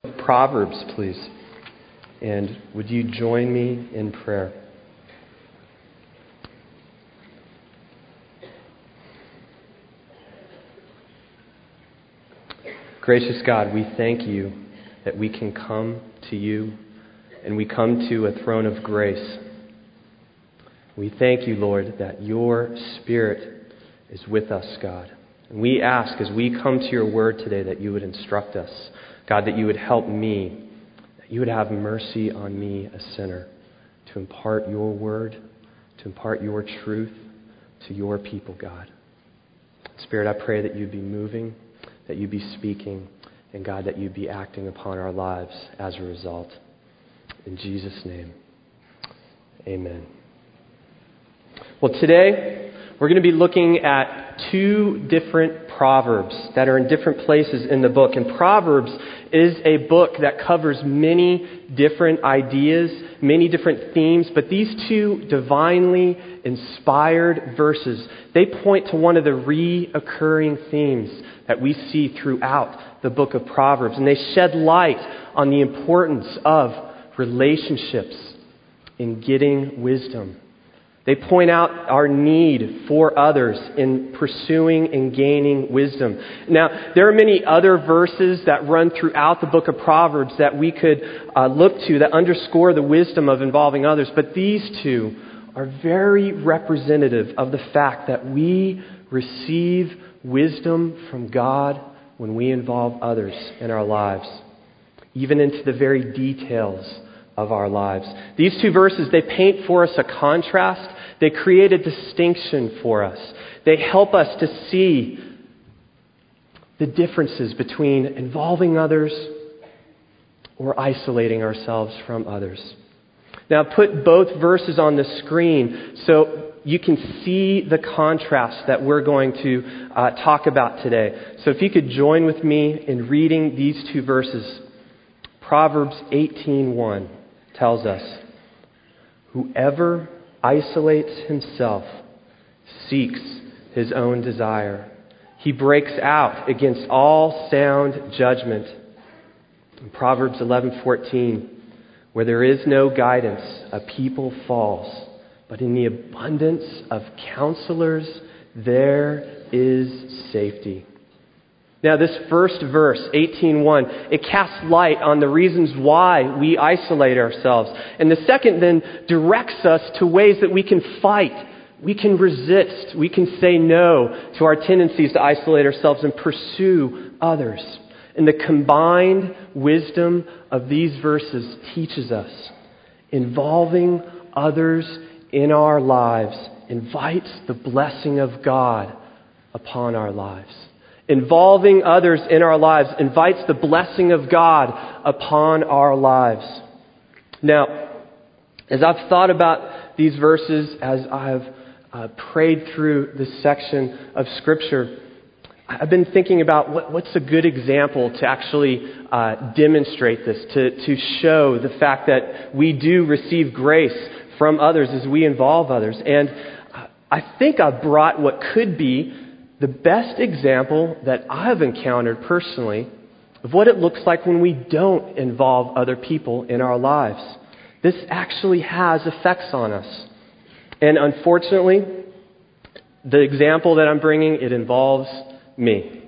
Proverbs, please. And would you join me in prayer? Gracious God, we thank you that we can come to you and we come to a throne of grace. We thank you, Lord, that your Spirit is with us, God. And we ask as we come to your word today that you would instruct us. God, that you would help me, that you would have mercy on me, a sinner, to impart your word, to impart your truth to your people, God. Spirit, I pray that you'd be moving, that you'd be speaking, and God, that you'd be acting upon our lives as a result. In Jesus' name, amen. Well, today we're going to be looking at two different proverbs that are in different places in the book. And Proverbs is a book that covers many different ideas, many different themes, but these two divinely inspired verses, they point to one of the reoccurring themes that we see throughout the book of Proverbs. And they shed light on the importance of relationships in getting wisdom. They point out our need for others in pursuing and gaining wisdom. Now, there are many other verses that run throughout the book of Proverbs that we could look to that underscore the wisdom of involving others. But these two are very representative of the fact that we receive wisdom from God when we involve others in our lives, even into the very details of our lives. These two verses, they paint for us a contrast. They create a distinction for us. They help us to see the differences between involving others or isolating ourselves from others. Now, put both verses on the screen so you can see the contrast that we're going to talk about today. So if you could join with me in reading these two verses. Proverbs 18:1 tells us, "Whoever isolates himself seeks his own desire. He breaks out against all sound judgment." In Proverbs 11:14, "Where there is no guidance, a people falls, but in the abundance of counselors there is safety." Now, this first verse, 18:1, it casts light on the reasons why we isolate ourselves. And the second then directs us to ways that we can fight, we can resist, we can say no to our tendencies to isolate ourselves and pursue others. And the combined wisdom of these verses teaches us involving others in our lives invites the blessing of God upon our lives. Involving others in our lives invites the blessing of God upon our lives. Now, as I've thought about these verses, as I've prayed through this section of Scripture, I've been thinking about what's a good example to actually demonstrate this, to show the fact that we do receive grace from others as we involve others. And I think I've brought what could be the best example that I've encountered personally of what it looks like when we don't involve other people in our lives. This actually has effects on us. And unfortunately, the example that I'm bringing, it involves me.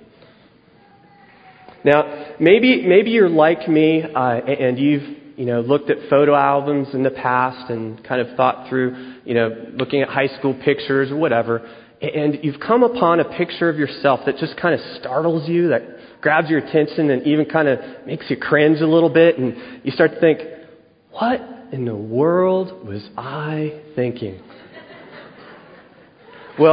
Now, maybe you're like me and you've looked at photo albums in the past and kind of thought through, looking at high school pictures or whatever. And you've come upon a picture of yourself that just kind of startles you, that grabs your attention and even kind of makes you cringe a little bit. And you start to think, what in the world was I thinking? Well,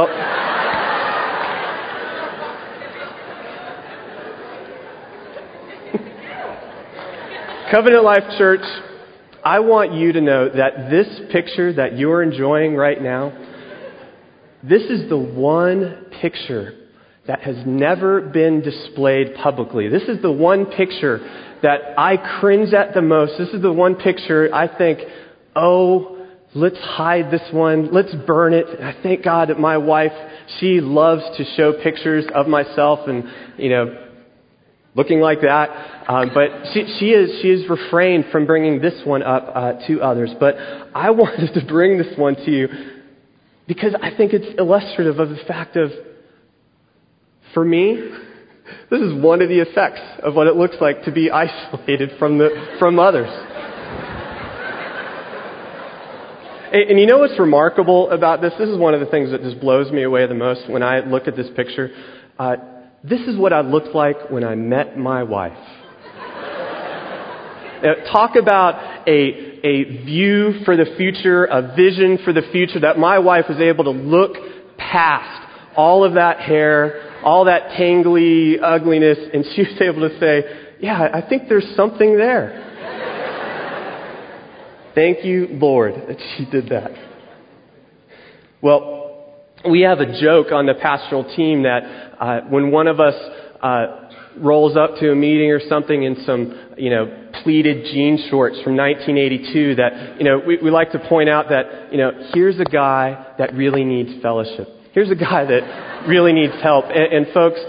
Covenant Life Church, I want you to know that this picture that you're enjoying right now, this is the one picture that has never been displayed publicly. This is the one picture that I cringe at the most. This is the one picture I think, oh, let's hide this one. Let's burn it. And I thank God that my wife, she loves to show pictures of myself and, looking like that. But she is refrained from bringing this one up to others. But I wanted to bring this one to you because I think it's illustrative of the fact of, for me, this is one of the effects of what it looks like to be isolated from others. And you know what's remarkable about this? This is one of the things that just blows me away the most when I look at this picture. This is what I looked like when I met my wife. Now, talk about a view for the future, a vision for the future, that my wife was able to look past all of that hair, all that tangly ugliness, and she was able to say, yeah, I think there's something there. Thank you, Lord, that she did that. Well, we have a joke on the pastoral team that when one of us rolls up to a meeting or something in some, pleated jean shorts from 1982, that, we like to point out that, here's a guy that really needs fellowship. Here's a guy that really needs help. And folks,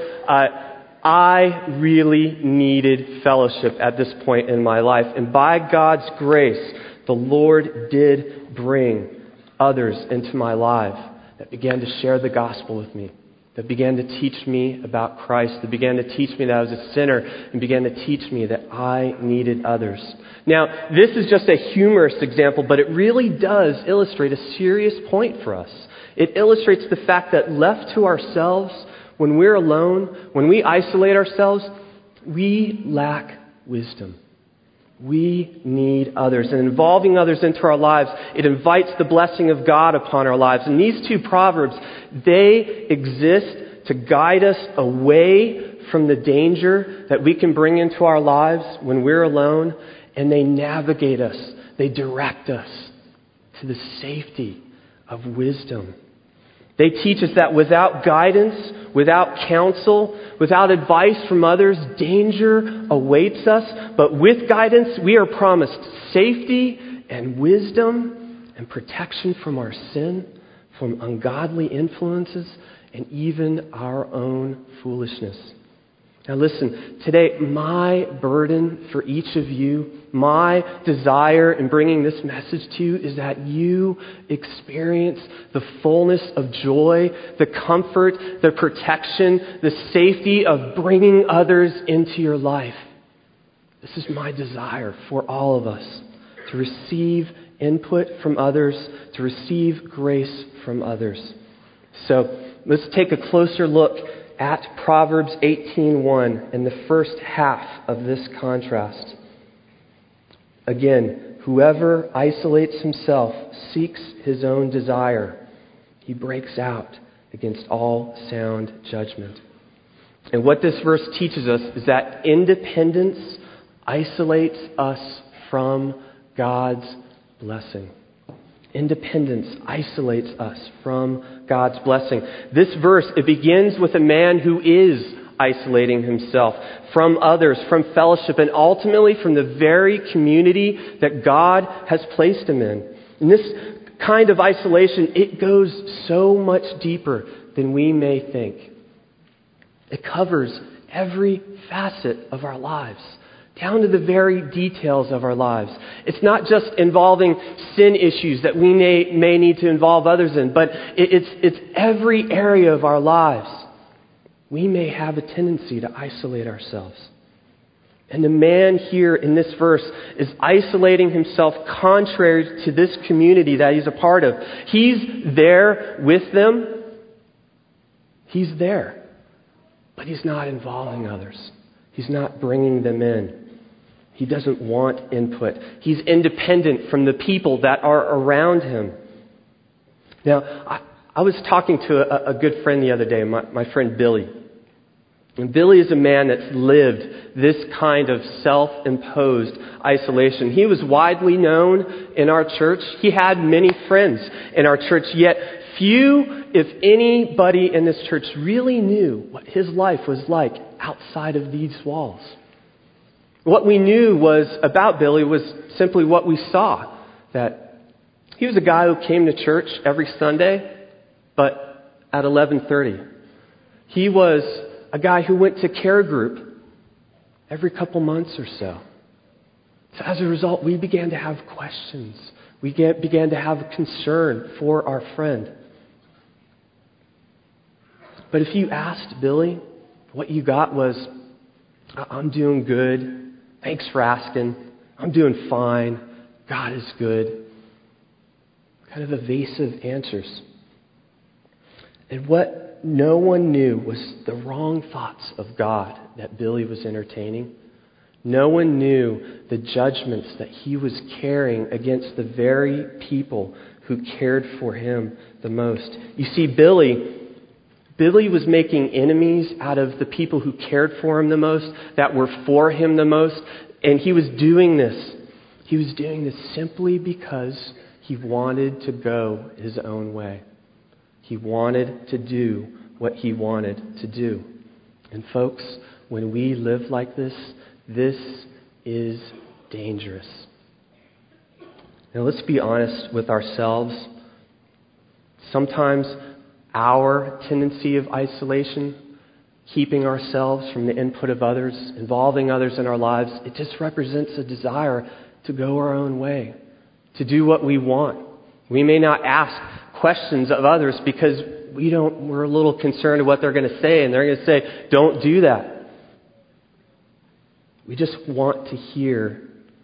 I really needed fellowship at this point in my life. And by God's grace, the Lord did bring others into my life that began to share the gospel with me, that began to teach me about Christ, that began to teach me that I was a sinner, and began to teach me that I needed others. Now, this is just a humorous example, but it really does illustrate a serious point for us. It illustrates the fact that left to ourselves, when we're alone, when we isolate ourselves, we lack wisdom. We need others. And involving others into our lives, it invites the blessing of God upon our lives. And these two proverbs, they exist to guide us away from the danger that we can bring into our lives when we're alone. And they navigate us. They direct us to the safety of wisdom. They teach us that without guidance, without counsel, without advice from others, danger awaits us. But with guidance, we are promised safety and wisdom and protection from our sin, from ungodly influences, and even our own foolishness. Now listen, today my burden for each of you, my desire in bringing this message to you is that you experience the fullness of joy, the comfort, the protection, the safety of bringing others into your life. This is my desire for all of us, to receive input from others, to receive grace from others. So let's take a closer look at Proverbs 18:1 and the first half of this contrast. Again, whoever isolates himself seeks his own desire. He breaks out against all sound judgment. And what this verse teaches us is that independence isolates us from God's blessing. Independence isolates us from God's blessing. This verse, it begins with a man who is isolating himself from others, from fellowship, and ultimately from the very community that God has placed him in. And this kind of isolation, it goes so much deeper than we may think. It covers every facet of our lives, down to the very details of our lives. It's not just involving sin issues that we may need to involve others in, but it's every area of our lives. We may have a tendency to isolate ourselves. And the man here in this verse is isolating himself contrary to this community that he's a part of. He's there with them. He's there. But he's not involving others. He's not bringing them in. He doesn't want input. He's independent from the people that are around him. Now, I was talking to a good friend the other day, my friend Billy. And Billy is a man that's lived this kind of self-imposed isolation. He was widely known in our church. He had many friends in our church, yet few, if anybody in this church, really knew what his life was like outside of these walls. What we knew was about Billy was simply what we saw, that he was a guy who came to church every Sunday, but at 11:30. He was a guy who went to care group every couple months or so. So as a result, we began to have questions. We began to have concern for our friend. But if you asked Billy, what you got was, I'm doing good. Thanks for asking. I'm doing fine. God is good. Kind of evasive answers. And what no one knew was the wrong thoughts of God that Billy was entertaining. No one knew the judgments that he was carrying against the very people who cared for him the most. You see, Billy was making enemies out of the people who cared for him the most, that were for him the most. And he was doing this. He was doing this simply because he wanted to go his own way. He wanted to do what he wanted to do. And folks, when we live like this, this is dangerous. Now let's be honest with ourselves. Sometimes our tendency of isolation, keeping ourselves from the input of others, involving others in our lives, it just represents a desire to go our own way, to do what we want. We may not ask questions of others because we're a little concerned of what they're going to say, and they're going to say, don't do that. We just want to hear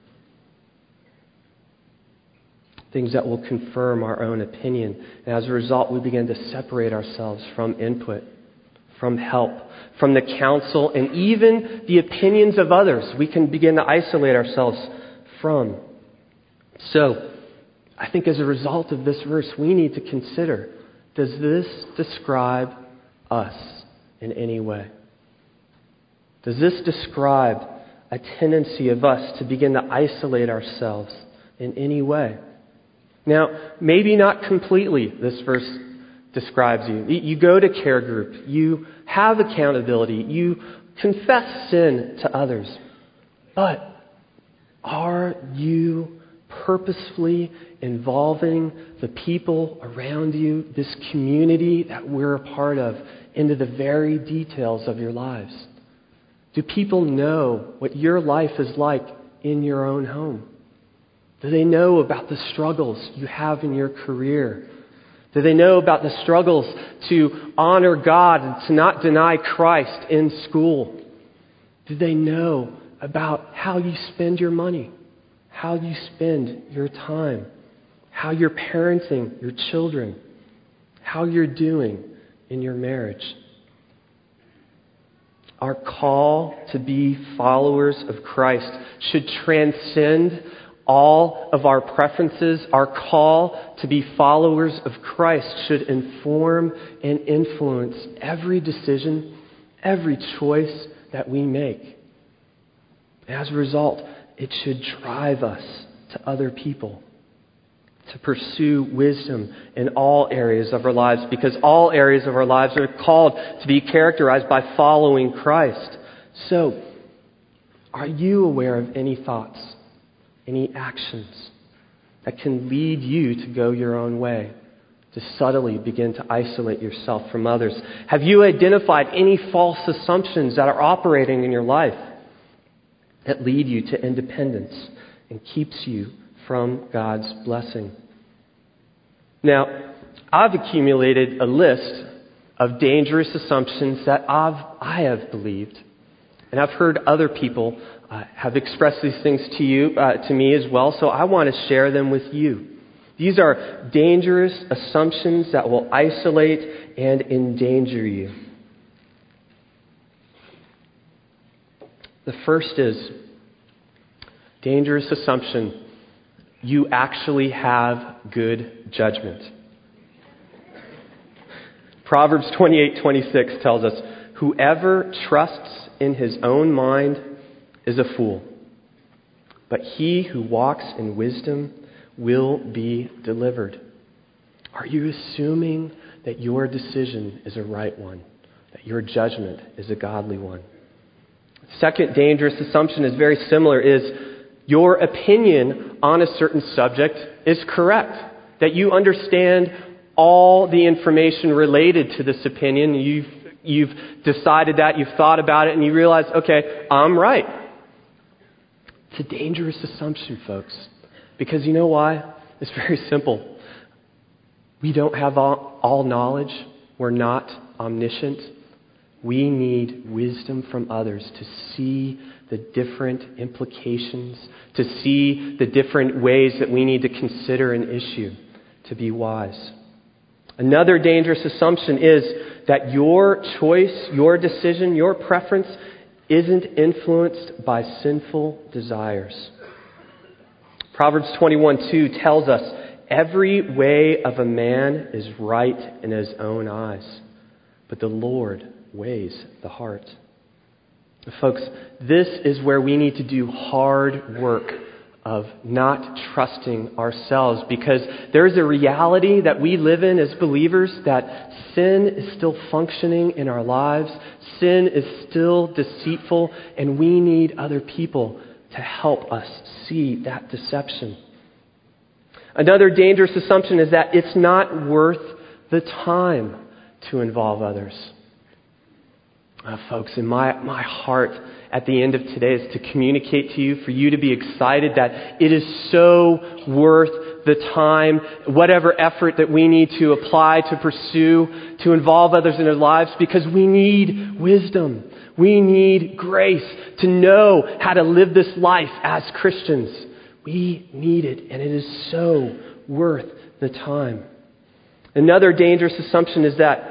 things that will confirm our own opinion. And as a result, we begin to separate ourselves from input, from help, from the counsel, and even the opinions of others. We can begin to isolate ourselves from. So, I think as a result of this verse, we need to consider, does this describe us in any way? Does this describe a tendency of us to begin to isolate ourselves in any way? Now, maybe not completely, this verse describes you. You go to care group. You have accountability. You confess sin to others. But are you purposefully involving the people around you, this community that we're a part of, into the very details of your lives? Do people know what your life is like in your own home? Do they know about the struggles you have in your career? Do they know about the struggles to honor God and to not deny Christ in school? Do they know about how you spend your money, how you spend your time, how you're parenting your children, how you're doing in your marriage? Our call to be followers of Christ should transcend all of our preferences. Our call to be followers of Christ should inform and influence every decision, every choice that we make. As a result, it should drive us to other people, to pursue wisdom in all areas of our lives, because all areas of our lives are called to be characterized by following Christ. So, are you aware of any thoughts, any actions that can lead you to go your own way, to subtly begin to isolate yourself from others? Have you identified any false assumptions that are operating in your life that lead you to independence and keeps you from God's blessing? Now, I've accumulated a list of dangerous assumptions that I have believed, and I've heard other people have expressed these things to me as well, so I want to share them with you. These are dangerous assumptions that will isolate and endanger you. The first is dangerous assumption: you actually have good judgment. Proverbs 28:26 tells us, "Whoever trusts in his own mind is a fool, but he who walks in wisdom will be delivered." Are you assuming that your decision is a right one, that your judgment is a godly one? Second dangerous assumption is very similar, is your opinion on a certain subject is correct, that you understand all the information related to this opinion. You've You've decided that, you've thought about it, and you realize, okay, I'm right. It's a dangerous assumption, folks. Because you know why? It's very simple. We don't have all knowledge. We're not omniscient. We need wisdom from others to see the different implications, to see the different ways that we need to consider an issue to be wise. Another dangerous assumption is that your choice, your decision, your preference isn't influenced by sinful desires. Proverbs 21:2 tells us, every way of a man is right in his own eyes, but the Lord weighs the heart. Folks, this is where we need to do hard work of not trusting ourselves, because there's a reality that we live in as believers that sin is still functioning in our lives. Sin is still deceitful, and we need other people to help us see that deception. Another dangerous assumption is that it's not worth the time to involve others. Folks, in my heart at the end of today is to communicate to you, for you to be excited that it is so worth the time, whatever effort that we need to apply to pursue, to involve others in their lives, because we need wisdom. We need grace to know how to live this life as Christians. We need it, and it is so worth the time. Another dangerous assumption is that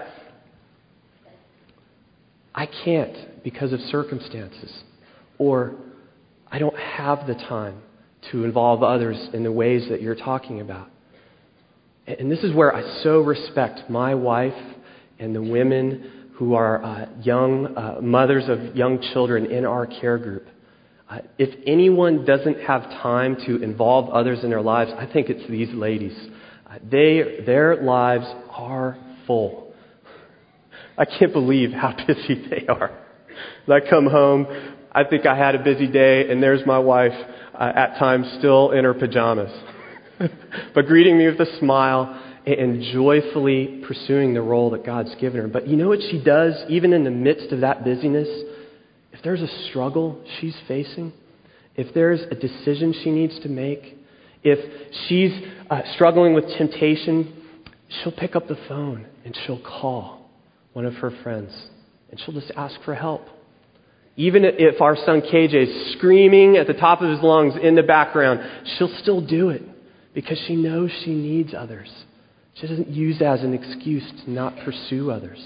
I can't because of circumstances, or I don't have the time to involve others in the ways that you're talking about. And this is where I so respect my wife and the women who are young mothers of young children in our care group. If anyone doesn't have time to involve others in their lives, I think it's these ladies. Their lives are full. I can't believe how busy they are. When I come home, I think I had a busy day, and there's my wife at times still in her pajamas, but greeting me with a smile and joyfully pursuing the role that God's given her. But you know what she does, even in the midst of that busyness? If there's a struggle she's facing, if there's a decision she needs to make, if she's struggling with temptation, she'll pick up the phone and she'll call one of her friends, and she'll just ask for help. Even if our son KJ is screaming at the top of his lungs in the background, she'll still do it because she knows she needs others. She doesn't use that as an excuse to not pursue others.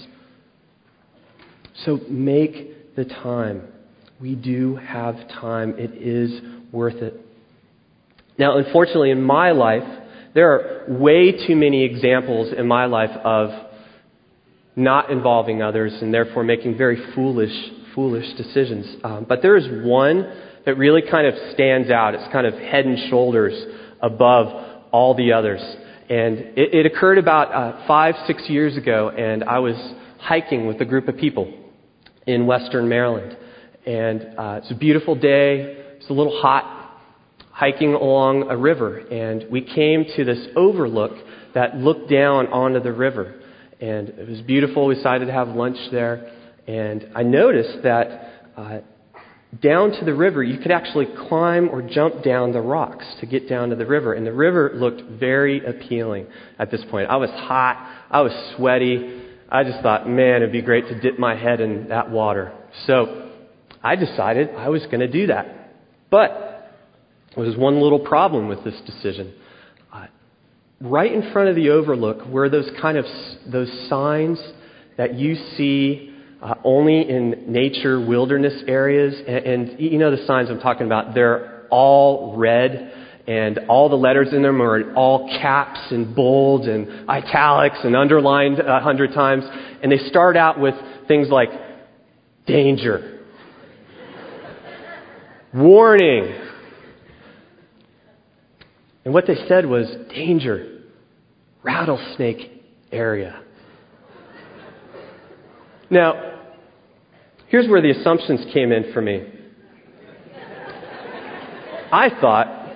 So make the time. We do have time. It is worth it. Now, unfortunately, in my life, there are way too many examples in my life of not involving others and therefore making very foolish decisions. But there is one that really kind of stands out. It's kind of head and shoulders above all the others. And it occurred about 5-6 years ago, and I was hiking with a group of people in Western Maryland. And it's a beautiful day. It's a little hot, hiking along a river. And we came to this overlook that looked down onto the river. And it was beautiful. We decided to have lunch there. And I noticed that down to the river, you could actually climb or jump down the rocks to get down to the river. And the river looked very appealing at this point. I was hot. I was sweaty. I just thought, man, it'd be great to dip my head in that water. So I decided I was going to do that. But there was one little problem with this decision. Right in front of the overlook were those signs that you see only in nature wilderness areas. And you know the signs I'm talking about. They're all red, and all the letters in them are all caps and bold and italics and underlined 100 times. And they start out with things like danger, warning. And what they said was danger, rattlesnake area. Now, here's where the assumptions came in for me. I thought,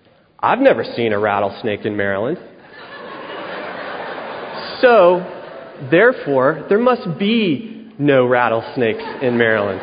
I've never seen a rattlesnake in Maryland. So, Therefore, there must be no rattlesnakes in Maryland.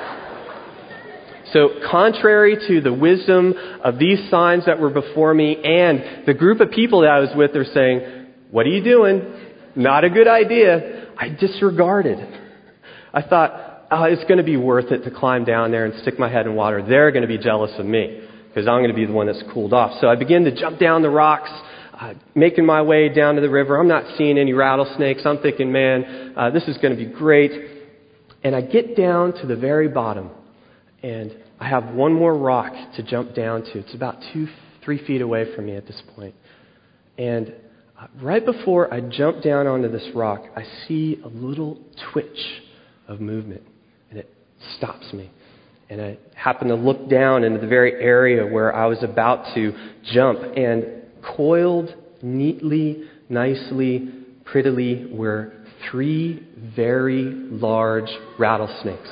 So contrary to the wisdom of these signs that were before me and the group of people that I was with, they're saying, "What are you doing? Not a good idea." I disregarded. I thought, it's going to be worth it to climb down there and stick my head in water. They're going to be jealous of me because I'm going to be the one that's cooled off. So I begin to jump down the rocks, making my way down to the river. I'm not seeing any rattlesnakes. I'm thinking, man, this is going to be great. And I get down to the very bottom, and I have one more rock to jump down to. It's about 2-3 feet away from me at this point. And right before I jump down onto this rock, I see a little twitch of movement, and it stops me. And I happen to look down into the very area where I was about to jump, and coiled neatly, nicely, prettily were 3 very large rattlesnakes.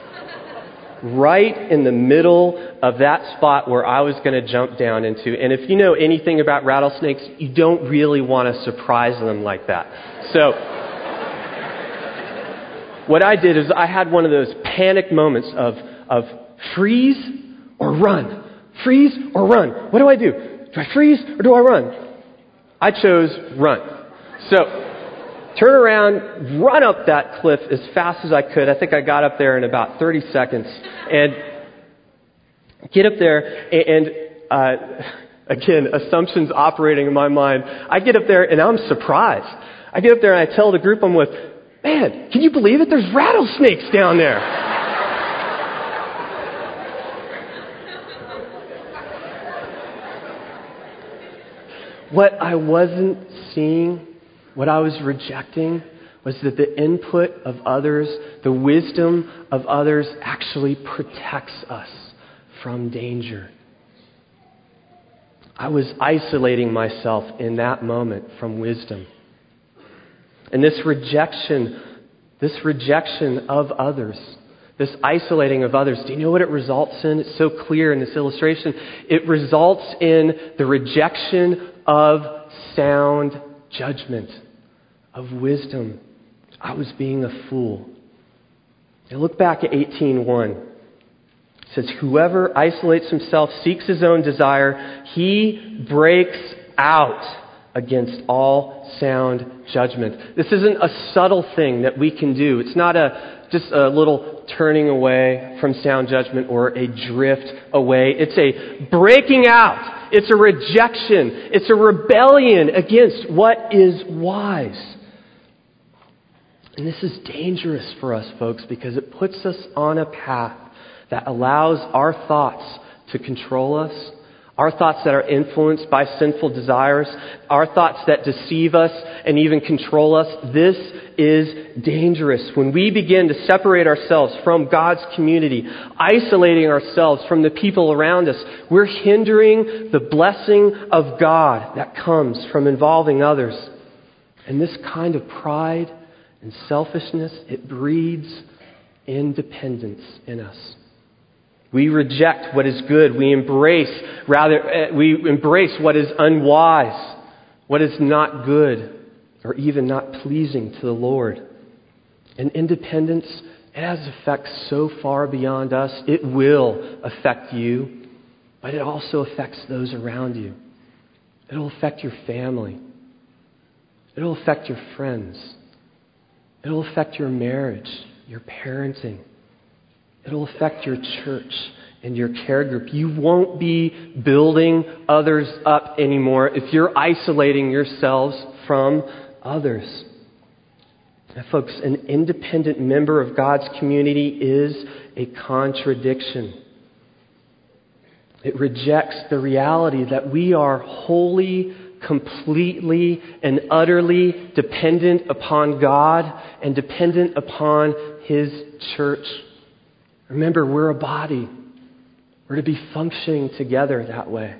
Right in the middle of that spot where I was going to jump down into. And if you know anything about rattlesnakes, you don't really want to surprise them like that. So what I did is I had one of those panic moments of freeze or run. Freeze or run. What do I do? Do I freeze or do I run? I chose run. So turn around, run up that cliff as fast as I could. I think I got up there in about 30 seconds. And get up there, and again, assumptions operating in my mind. I get up there, and I'm surprised. I get up there, and I tell the group I'm with, "Man, can you believe it? There's rattlesnakes down there." What I wasn't seeing, what I was rejecting, was that the input of others, the wisdom of others, actually protects us from danger. I was isolating myself in that moment from wisdom. And this rejection of others, this isolating of others, do you know what it results in? It's so clear in this illustration. It results in the rejection of sound judgment, of wisdom. I was being a fool. And look back at 18:1. It says, "Whoever isolates himself seeks his own desire. He breaks out against all sound judgment." This isn't a subtle thing that we can do. It's not just a little turning away from sound judgment or a drift away. It's a breaking out. It's a rejection. It's a rebellion against what is wise. And this is dangerous for us, folks, because it puts us on a path that allows our thoughts to control us, our thoughts that are influenced by sinful desires, our thoughts that deceive us and even control us. This is dangerous. When we begin to separate ourselves from God's community, isolating ourselves from the people around us, we're hindering the blessing of God that comes from involving others. And this kind of pride and selfishness, it breeds independence in us. We reject what is good. We embrace what is unwise, what is not good, or even not pleasing to the Lord. And independence, it has effects so far beyond us. It will affect you, but it also affects those around you. It'll affect your family. It'll affect your friends. It'll affect your marriage, your parenting. It'll affect your church and your care group. You won't be building others up anymore if you're isolating yourselves from others. Now, folks, an independent member of God's community is a contradiction. It rejects the reality that we are wholly, completely, and utterly dependent upon God and dependent upon His church. Remember, we're a body. We're to be functioning together that way.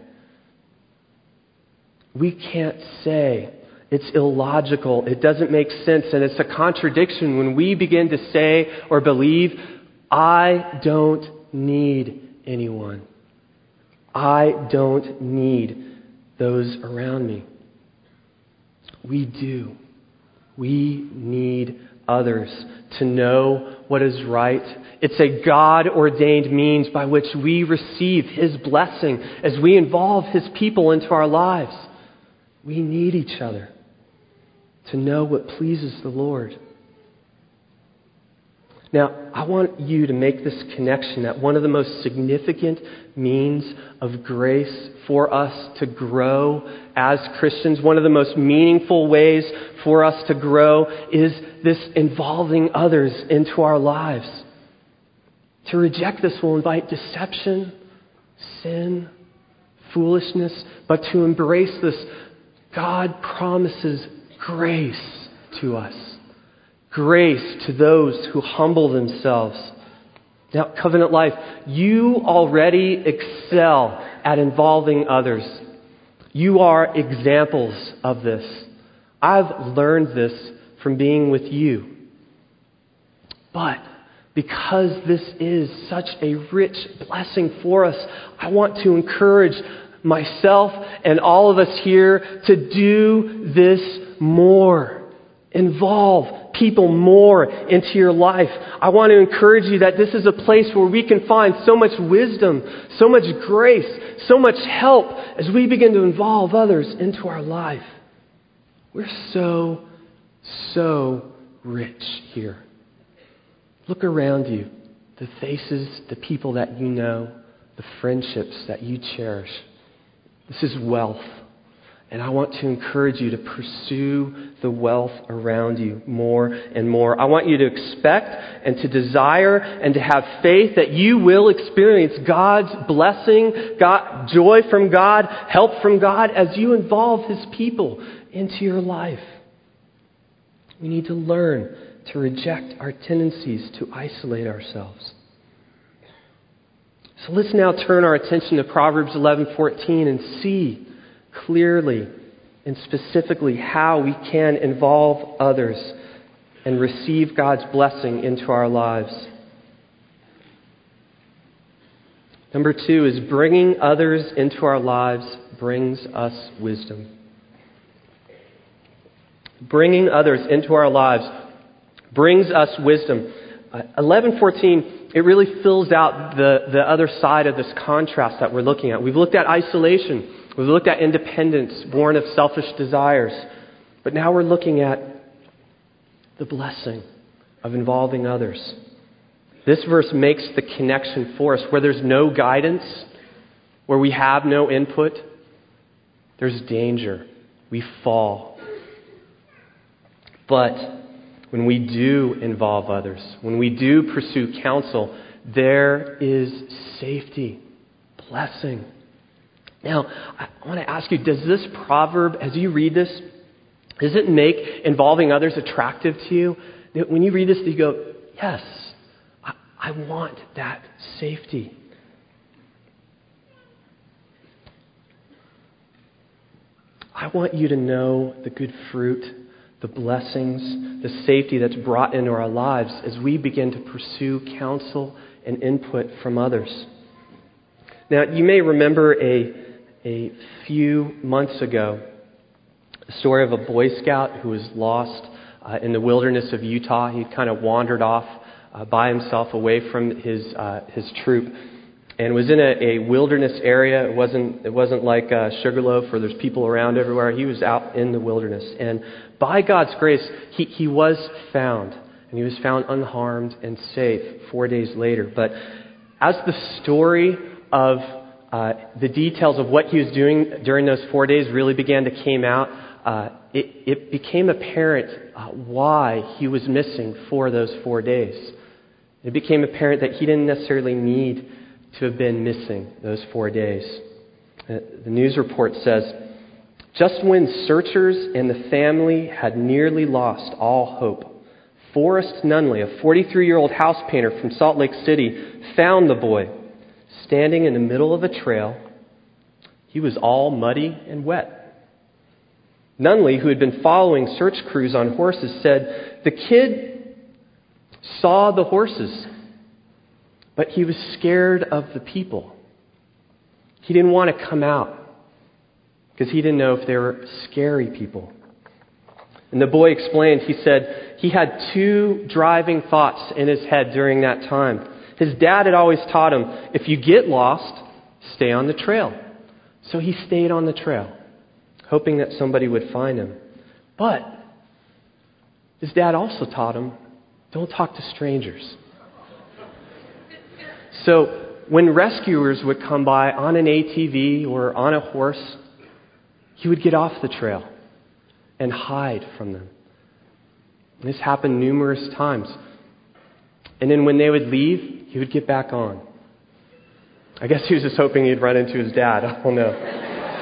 We can't say it's illogical, it doesn't make sense, and it's a contradiction when we begin to say or believe, I don't need anyone. I don't need those around me. We do. We need others to know what is right. It's a God-ordained means by which we receive His blessing as we involve His people into our lives. We need each other to know what pleases the Lord. Now, I want you to make this connection that one of the most significant means of grace for us to grow as Christians, one of the most meaningful ways for us to grow is this involving others into our lives. To reject this will invite deception, sin, foolishness, but to embrace this, God promises grace to us. Grace to those who humble themselves. Now, Covenant Life, you already excel at involving others. You are examples of this. I've learned this from being with you. But because this is such a rich blessing for us, I want to encourage myself and all of us here to do this more. Involve people more into your life. I want to encourage you that this is a place where we can find so much wisdom, so much grace, so much help as we begin to involve others into our life. We're so rich here. Look around you, the faces, the people that you know, the friendships that you cherish. This is wealth. And I want to encourage you to pursue the wealth around you more and more. I want you to expect and to desire and to have faith that you will experience God's blessing, joy from God, help from God as you involve His people into your life. We need to learn to reject our tendencies to isolate ourselves. So let's now turn our attention to Proverbs 11:14 and see clearly and specifically how we can involve others and receive God's blessing into our lives. Number 2 is bringing others into our lives brings us wisdom. Bringing others into our lives brings us wisdom. 11:14, it really fills out the other side of this contrast that we're looking at. We've looked at isolation. We've looked at independence, born of selfish desires. But now we're looking at the blessing of involving others. This verse makes the connection for us. Where there's no guidance, where we have no input, there's danger. We fall. But when we do involve others, when we do pursue counsel, there is safety, blessing. Now, I want to ask you, does this proverb, as you read this, does it make involving others attractive to you? When you read this, do you go, yes, I want that safety. I want you to know the good fruit, the blessings, the safety that's brought into our lives as we begin to pursue counsel and input from others. Now, you may remember a few months ago, a story of a Boy Scout who was lost in the wilderness of Utah. He kind of wandered off by himself away from his troop and was in a wilderness area. It wasn't like Sugarloaf where there's people around everywhere. He was out in the wilderness. And by God's grace, he was found. And he was found unharmed and safe 4 days later. But as the story of the details of what he was doing during those 4 days really began to come out, it became apparent why he was missing for those 4 days. It became apparent that he didn't necessarily need to have been missing those 4 days. The news report says, just when searchers and the family had nearly lost all hope, Forrest Nunley, a 43-year-old house painter from Salt Lake City, found the boy standing in the middle of a trail. He was all muddy and wet. Nunley, who had been following search crews on horses, said the kid saw the horses, but he was scared of the people. He didn't want to come out because he didn't know if they were scary people. And the boy explained, he said he had two driving thoughts in his head during that time. His dad had always taught him, if you get lost, stay on the trail. So he stayed on the trail, hoping that somebody would find him. But his dad also taught him, don't talk to strangers. So when rescuers would come by on an ATV or on a horse, he would get off the trail and hide from them. And this happened numerous times. And then when they would leave, he would get back on. I guess he was just hoping he'd run into his dad. I don't know.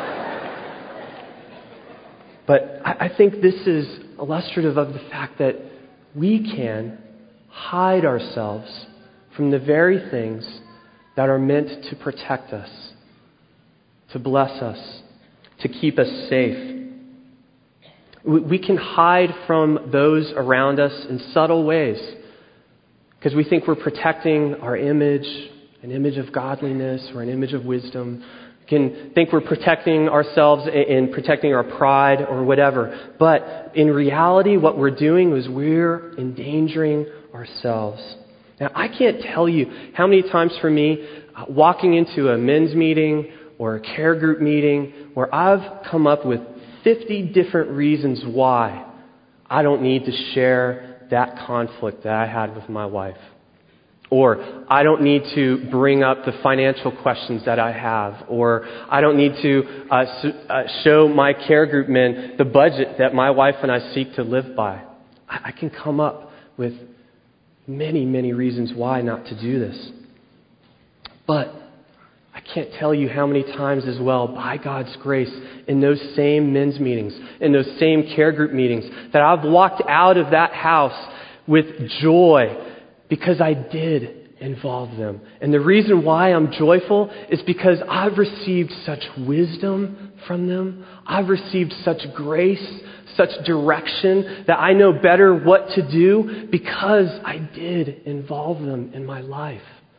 But I think this is illustrative of the fact that we can hide ourselves from the very things that are meant to protect us, to bless us, to keep us safe. We can hide from those around us in subtle ways because we think we're protecting our image, an image of godliness or an image of wisdom. We can think we're protecting ourselves in protecting our pride or whatever. But in reality, what we're doing is we're endangering ourselves. Now, I can't tell you how many times for me, walking into a men's meeting or a care group meeting where I've come up with 50 different reasons why I don't need to share that conflict that I had with my wife. Or I don't need to bring up the financial questions that I have. Or I don't need to show my care group men the budget that my wife and I seek to live by. I can come up with many, many reasons why not to do this. But I can't tell you how many times as well, by God's grace, in those same men's meetings, in those same care group meetings, that I've walked out of that house with joy because I did involve them. And the reason why I'm joyful is because I've received such wisdom from them. I've received such grace, such direction that I know better what to do because I did involve them in my life.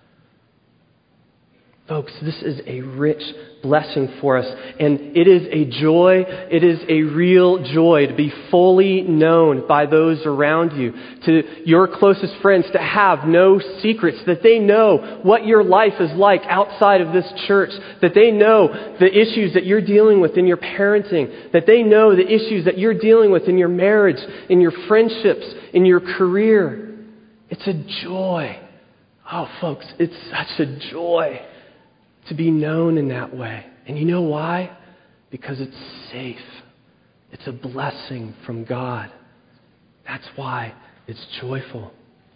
Folks, this is a rich blessing for us, and it is a joy, it is a real joy to be fully known by those around you, to your closest friends, to have no secrets, that they know what your life is like outside of this church, that they know the issues that you're dealing with in your parenting, that they know the issues that you're dealing with in your marriage, in your friendships, in your career. It's a joy. Oh, folks, it's such a joy to be known in that way. And you know why? Because it's safe. It's a blessing from God. That's why it's joyful.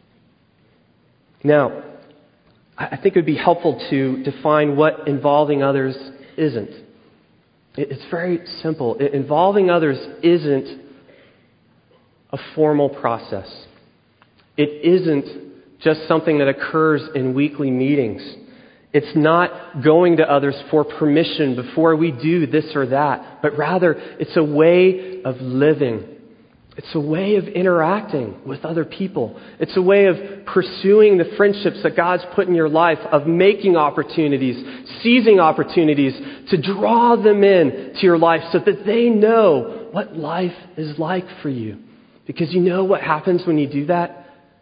Now, I think it would be helpful to define what involving others isn't. It's very simple. Involving others isn't a formal process. It isn't just something that occurs in weekly meetings. It's not going to others for permission before we do this or that, but rather it's a way of living. It's a way of interacting with other people. It's a way of pursuing the friendships that God's put in your life, of making opportunities, seizing opportunities to draw them in to your life so that they know what life is like for you. Because you know what happens when you do that?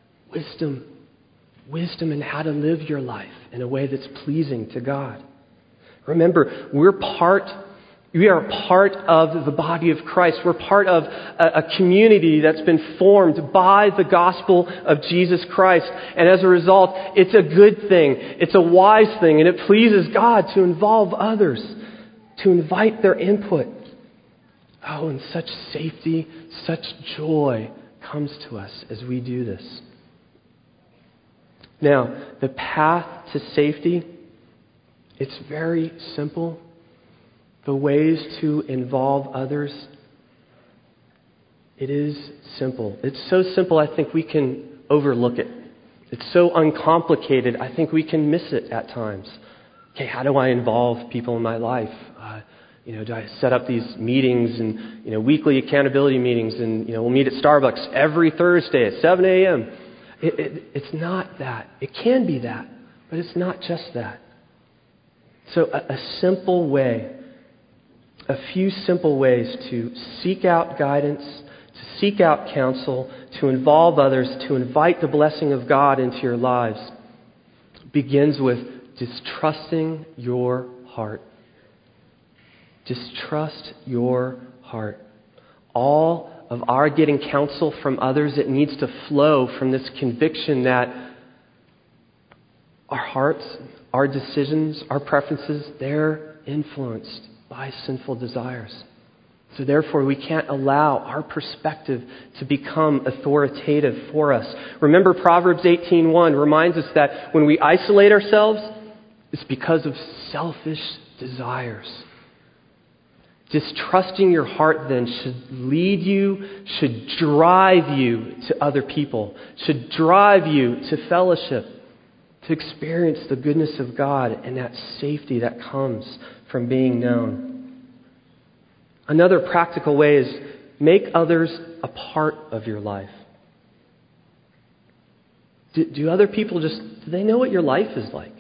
Wisdom in how to live your life in a way that's pleasing to God. Remember, we are part of the body of Christ. We're part of a community that's been formed by the gospel of Jesus Christ. And as a result, it's a good thing. It's a wise thing. And it pleases God to involve others, to invite their input. Oh, and such safety, such joy comes to us as we do this. Now, the path to safety, it's very simple. The ways to involve others, it is simple. It's so simple, I think we can overlook it. It's so uncomplicated, I think we can miss it at times. Okay, how do I involve people in my life? Do I set up these meetings and, weekly accountability meetings and, we'll meet at Starbucks every Thursday at 7 a.m. It's not that. It can be that, but it's not just that. So a simple way, a few simple ways to seek out guidance, to seek out counsel, to involve others, to invite the blessing of God into your lives, begins with distrusting your heart. Distrust your heart. All of our getting counsel from others, it needs to flow from this conviction that our hearts, our decisions, our preferences, they're influenced by sinful desires. So therefore, we can't allow our perspective to become authoritative for us. Remember, Proverbs 18:1 reminds us that when we isolate ourselves, it's because of selfish desires. Distrusting your heart then should lead you, should drive you to other people, should drive you to fellowship, to experience the goodness of God and that safety that comes from being known. Another practical way is make others a part of your life. Do other people do they know what your life is like?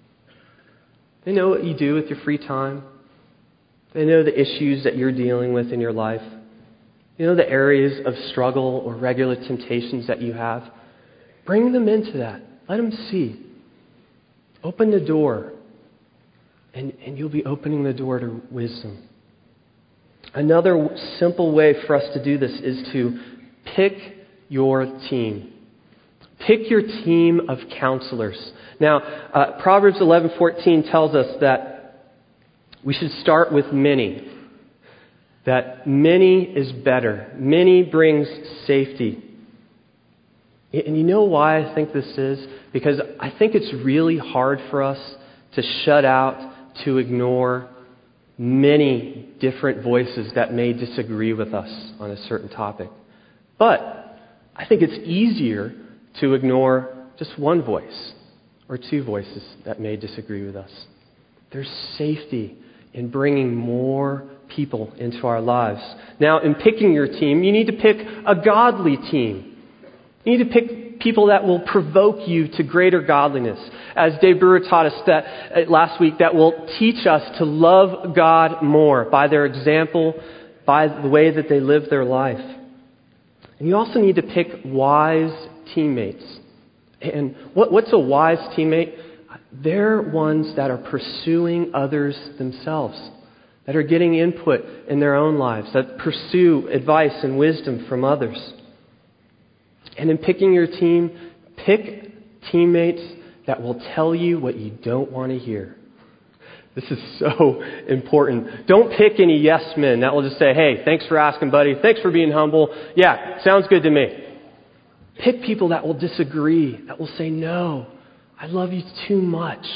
They know what you do with your free time. They know the issues that you're dealing with in your life. They know the areas of struggle or regular temptations that you have. Bring them into that. Let them see. Open the door. And you'll be opening the door to wisdom. Another simple way for us to do this is to pick your team. Pick your team of counselors. Now, Proverbs 11:14 tells us that we should start with many. That many is better. Many brings safety. And you know why I think this is? Because I think it's really hard for us to shut out, to ignore many different voices that may disagree with us on a certain topic. But I think it's easier to ignore just one voice or two voices that may disagree with us. There's safety in bringing more people into our lives. Now, in picking your team, you need to pick a godly team. You need to pick people that will provoke you to greater godliness. As Dave Brewer taught us last week, that will teach us to love God more by their example, by the way that they live their life. And you also need to pick wise teammates. And what's a wise teammate? They're ones that are pursuing others themselves, that are getting input in their own lives, that pursue advice and wisdom from others. And in picking your team, pick teammates that will tell you what you don't want to hear. This is so important. Don't pick any yes men that will just say, hey, thanks for asking, buddy. Thanks for being humble. Yeah, sounds good to me. Pick people that will disagree, that will say, no, I love you too much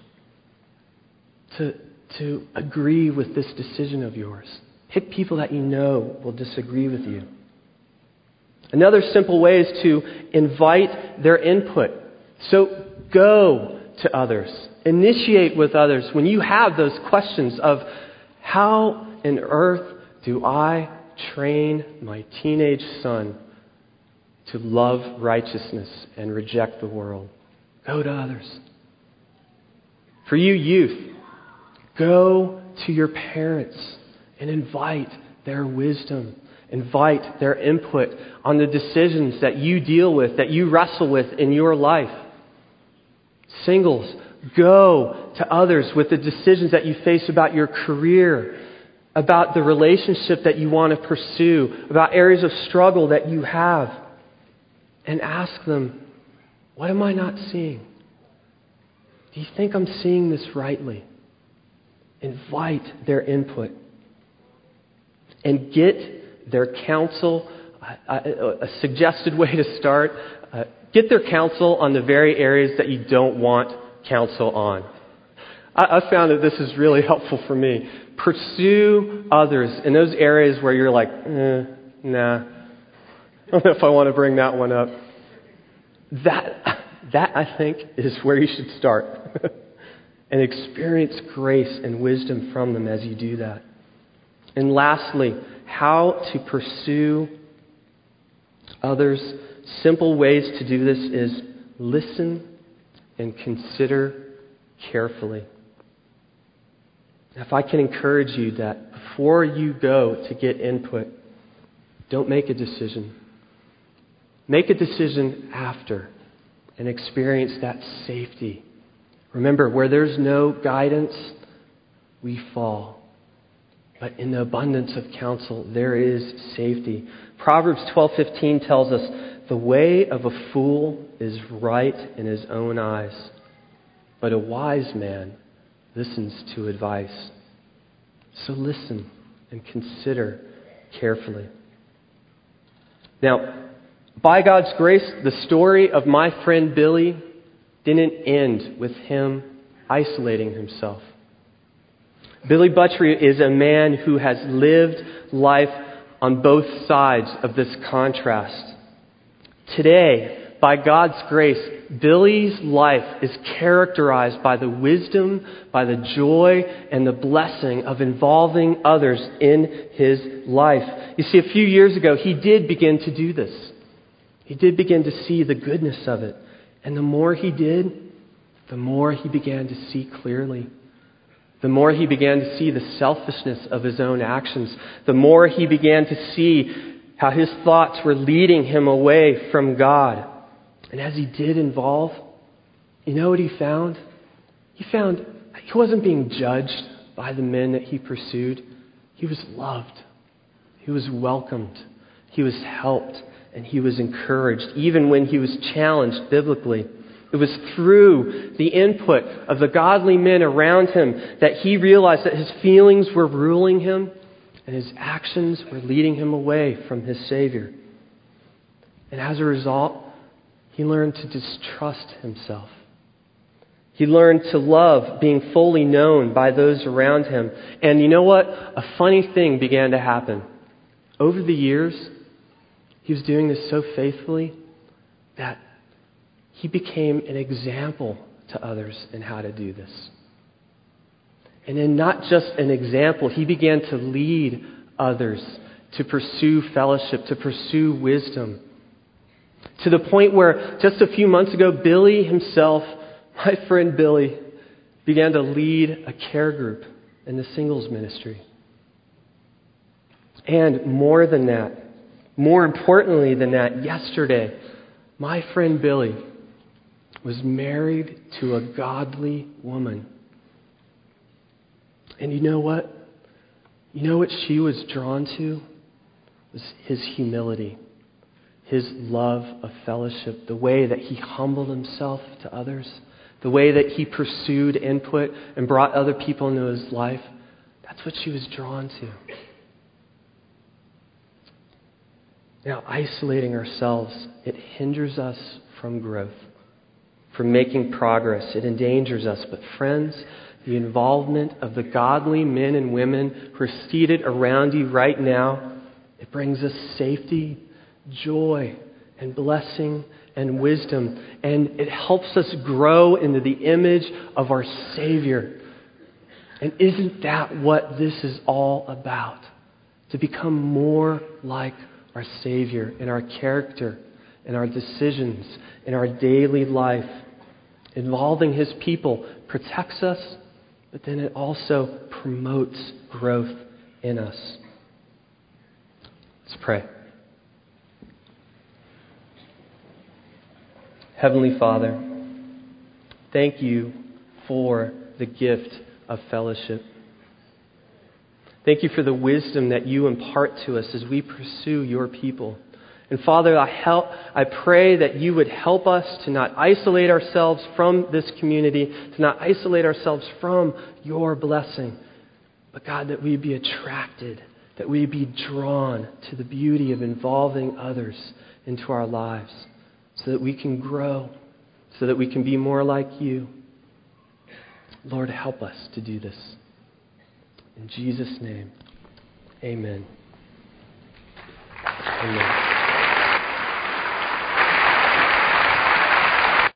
to agree with this decision of yours. Pick people that you know will disagree with you. Another simple way is to invite their input. So go to others. Initiate with others when you have those questions of how on earth do I train my teenage son to love righteousness and reject the world? Go to others. For you youth, go to your parents and invite their wisdom. Invite their input on the decisions that you deal with, that you wrestle with in your life. Singles, go to others with the decisions that you face about your career, about the relationship that you want to pursue, about areas of struggle that you have. And ask them, what am I not seeing? Do you think I'm seeing this rightly? Invite their input. And get their counsel. A suggested way to start, get their counsel on the very areas that you don't want counsel on. I found that this is really helpful for me. Pursue others in those areas where you're like, nah, I don't know if I want to bring that one up. That I think is where you should start. And experience grace and wisdom from them as you do that. And lastly, how to pursue others. Simple ways to do this is listen and consider carefully. If I can encourage you that before you go to get input, don't make a decision. Make a decision after and experience that safety. Remember, where there's no guidance, we fall. But in the abundance of counsel, there is safety. Proverbs 12:15 tells us, the way of a fool is right in his own eyes, but a wise man listens to advice. So listen and consider carefully. Now, by God's grace, the story of my friend Billy didn't end with him isolating himself. Billy Buttrey is a man who has lived life on both sides of this contrast. Today, by God's grace, Billy's life is characterized by the wisdom, by the joy, and the blessing of involving others in his life. You see, a few years ago, he did begin to do this. He did begin to see the goodness of it. And the more he did, the more he began to see clearly. The more he began to see the selfishness of his own actions. The more he began to see how his thoughts were leading him away from God. And as he did involve, you know what he found? He found he wasn't being judged by the men that he pursued. He was loved. He was welcomed. He was helped. And he was encouraged, even when he was challenged biblically. It was through the input of the godly men around him that he realized that his feelings were ruling him and his actions were leading him away from his Savior. And as a result, he learned to distrust himself. He learned to love being fully known by those around him. And you know what? A funny thing began to happen. Over the years, he was doing this so faithfully that he became an example to others in how to do this. And then not just an example, he began to lead others to pursue fellowship, to pursue wisdom. To the point where just a few months ago, Billy himself, my friend Billy, began to lead a care group in the singles ministry. And more than that, more importantly than that, yesterday, my friend Billy was married to a godly woman. And you know what? You know what she was drawn to? Was his humility, his love of fellowship, the way that he humbled himself to others, the way that he pursued input and brought other people into his life. That's what she was drawn to. Now, isolating ourselves, it hinders us from growth, from making progress. It endangers us. But friends, the involvement of the godly men and women who are seated around you right now, it brings us safety, joy, and blessing and wisdom. And it helps us grow into the image of our Savior. And isn't that what this is all about? To become more like our Savior in our character, in our decisions, in our daily life. Involving His people protects us, but then it also promotes growth in us. Let's pray. Heavenly Father, thank you for the gift of fellowship. Thank you for the wisdom that you impart to us as we pursue your people. And Father, I pray that you would help us to not isolate ourselves from this community, to not isolate ourselves from your blessing. But God, that we be attracted, that we be drawn to the beauty of involving others into our lives so that we can grow, so that we can be more like you. Lord, help us to do this. In Jesus' name, amen. Amen.